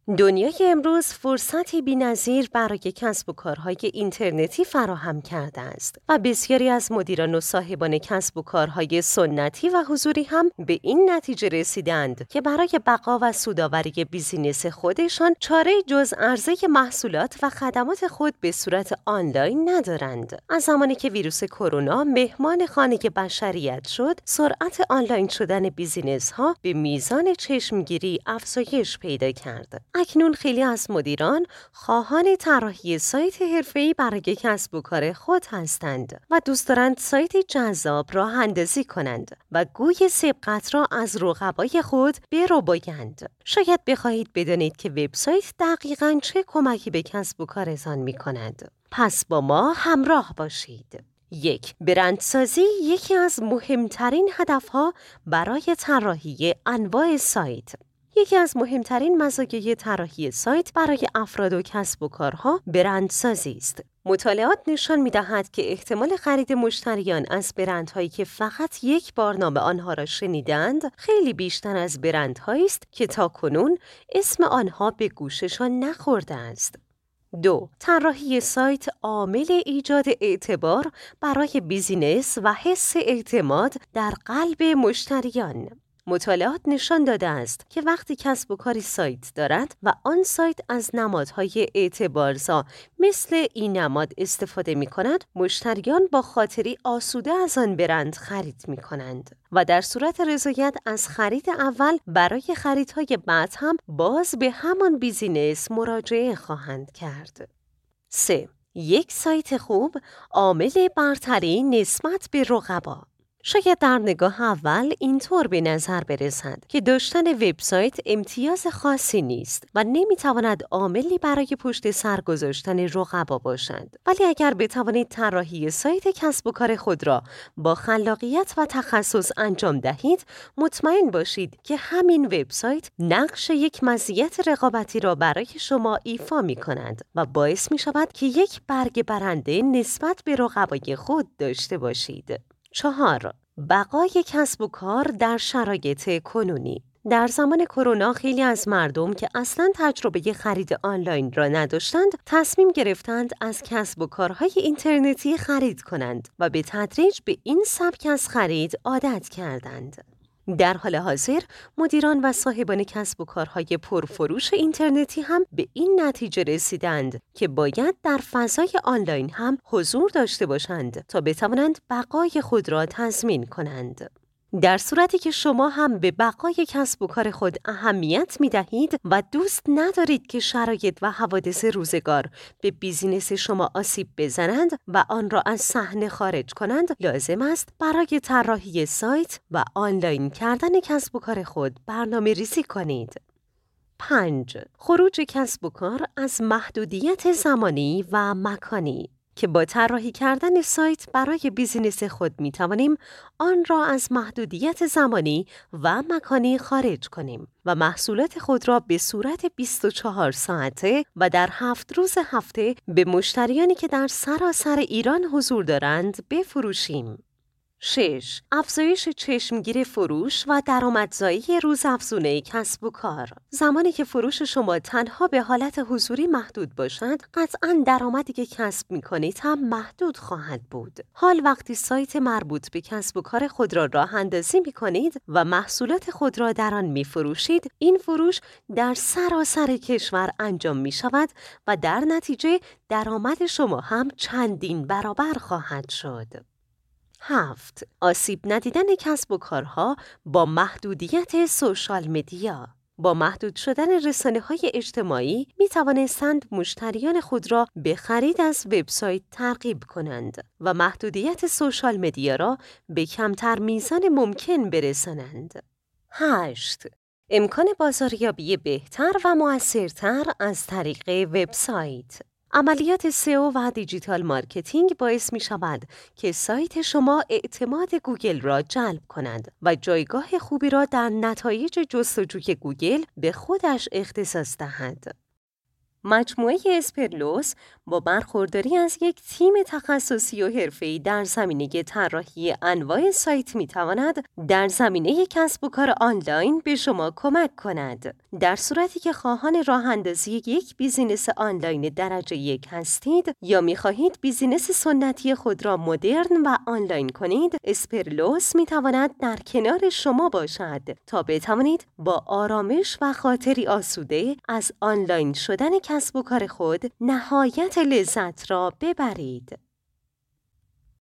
دنیای امروز فرصتی بی‌نظیر برای کسب و کارهای اینترنتی فراهم کرده است و بسیاری از مدیران و صاحبان کسب و کارهای سنتی و حضوری هم به این نتیجه رسیدند که برای بقا و سودآوری بیزینس خودشان چاره جز عرضه محصولات و خدمات خود به صورت آنلاین ندارند. از زمانی که ویروس کرونا مهمان خانه بشریت شد، سرعت آنلاین شدن بیزینس‌ها به میزان چشمگیری افزایش پیدا کرد. اکنون خیلی از مدیران خواهان طراحی سایت حرفه‌ای برای کسب و کار خود هستند و دوست دارند سایتی جذاب راه اندازی کنند و گوی سبقت را از رقبای خود بربایند. شاید بخواهید بدانید که وبسایت دقیقاً چه کمکی به کسب و کارتان می‌کند. پس با ما همراه باشید. 1. برندسازی یکی از مهمترین هدفها برای طراحی انواع سایت. یکی از مهمترین مزایای طراحی سایت برای افراد و کسب و کارها برندسازی است. مطالعات نشان می‌دهد که احتمال خرید مشتریان از برندهایی که فقط یک بار نام آنها را شنیدند خیلی بیشتر از برندهایی است که تاکنون اسم آنها به گوششان نخورده است. 2. طراحی سایت عامل ایجاد اعتبار برای بیزینس و حس اعتماد در قلب مشتریان. مطالعات نشان داده است که وقتی کسب و کاری سایت دارد و آن سایت از نمادهای اعتبارزا مثل این نماد استفاده می کند، مشتریان با خاطری آسوده از آن برند خرید می کنند و در صورت رضایت از خرید اول برای خریدهای بعد هم باز به همان بیزینس مراجعه خواهند کرد. 3. یک سایت خوب عامل برتری نسبت به رقبا. شاید در نگاه اول اینطور به نظر برسد که داشتن وبسایت امتیاز خاصی نیست و نمیتواند عاملی برای پشت سر گذاشتن رقبا باشد. ولی اگر بتوانید طراحی سایت کسب و کار خود را با خلاقیت و تخصص انجام دهید، مطمئن باشید که همین وبسایت نقش یک مزیت رقابتی را برای شما ایفا می‌کند و باعث می‌شود که یک برگ برنده نسبت به رقبای خود داشته باشید. 4. بقای کسب و کار در شرایط کنونی. در زمان کرونا خیلی از مردم که اصلاً تجربه خرید آنلاین را نداشتند، تصمیم گرفتند از کسب و کارهای اینترنتی خرید کنند و به تدریج به این سبک از خرید عادت کردند. در حال حاضر مدیران و صاحبان کسب و کارهای پرفروش اینترنتی هم به این نتیجه رسیدند که باید در فضای آنلاین هم حضور داشته باشند تا بتوانند بقای خود را تضمین کنند. در صورتی که شما هم به بقای کسب و کار خود اهمیت می دهید و دوست ندارید که شرایط و حوادث روزگار به بیزینس شما آسیب بزنند و آن را از صحنه خارج کنند، لازم است برای طراحی سایت و آنلاین کردن کسب و کار خود برنامه ریزی کنید. 5. خروج کسب و کار از محدودیت زمانی و مکانی. که با طراحی کردن سایت برای بیزینس خود می توانیم آن را از محدودیت زمانی و مکانی خارج کنیم و محصولات خود را به صورت 24 ساعته و در 7 روز هفته به مشتریانی که در سراسر ایران حضور دارند بفروشیم. 6. افزایش چشمگیر فروش و درآمدزایی روزافزونه کسب و کار. زمانی که فروش شما تنها به حالت حضوری محدود باشد، قطعاً درآمدی که کسب می‌کنید هم محدود خواهد بود. حال وقتی سایت مربوط به کسب و کار خود را راه اندازی می‌کنید و محصولات خود را در آن می‌فروشید، این فروش در سراسر کشور انجام می‌شود و در نتیجه درآمد شما هم چندین برابر خواهد شد. 7. آسیب ندیدن کسب و کارها با محدودیت سوشال مدیا. با محدود شدن رسانه‌های اجتماعی می توانستند مشتریان خود را به خرید از وبسایت ترغیب کنند و محدودیت سوشال مدیا را به کمتر میزان ممکن برسانند. 8. امکان بازاریابی بهتر و مؤثرتر از طریق وبسایت. عملیات سئو و دیجیتال مارکتینگ باعث می شود که سایت شما اعتماد گوگل را جلب کند و جایگاه خوبی را در نتایج جستجوی گوگل به خودش اختصاص دهد. مجموعه اسپرلوس با برخورداری از یک تیم تخصصی و حرفه‌ای در زمینه طراحی انواع سایت می‌تواند در زمینه کسب و کار آنلاین به شما کمک کند. در صورتی که خواهان راه‌اندازی یک بیزینس آنلاین درجه 1 هستید یا می‌خواهید بیزینس سنتی خود را مدرن و آنلاین کنید، اسپرلوس می‌تواند در کنار شما باشد تا بتوانید با آرامش و خاطری آسوده از آنلاین شدن کسب و کار خود نهایت لذت را ببرید.